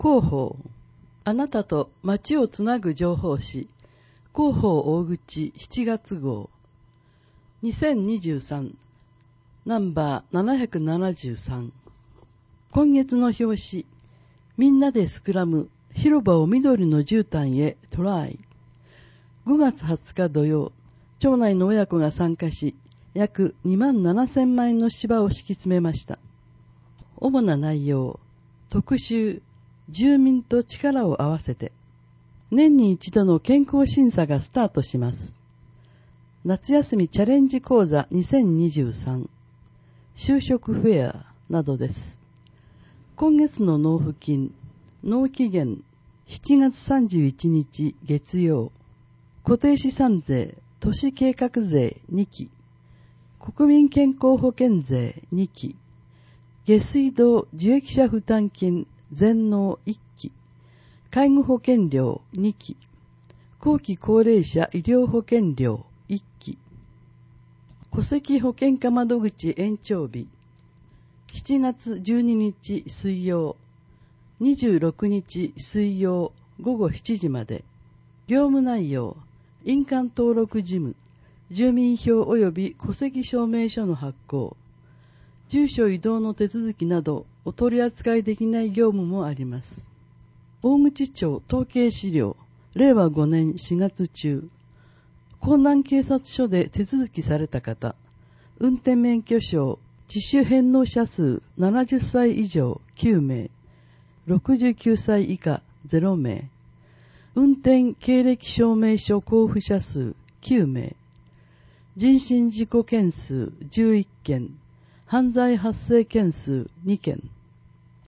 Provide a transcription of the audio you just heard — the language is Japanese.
広報、あなたと街をつなぐ情報誌、広報大口7月号、2023ナンバー773。今月の表紙、みんなでスクラム、広場を緑の絨毯へトライ。5月20日土曜、町内の親子が参加し、約27,000枚の芝を敷き詰めました。主な内容、特集、住民と力を合わせて、年に一度の健康審査がスタートします。夏休みチャレンジ講座2023、就職フェアなどです。今月の納付金、納期限7月31日月曜、固定資産税、都市計画税2期、国民健康保険税2期、下水道受益者負担金全納1期、介護保険料2期、後期高齢者医療保険料1期、戸籍保険課窓口延長日、7月12日水曜、26日水曜午後7時まで。業務内容、印鑑登録事務、住民票及び戸籍証明書の発行、住所移動の手続きなどお取り扱いできない業務もあります。大口町統計資料、令和5年4月中、江南警察署で手続きされた方、運転免許証、自主返納者数70歳以上9名、69歳以下0名、運転経歴証明書交付者数9名、人身事故件数11件、犯罪発生件数2件、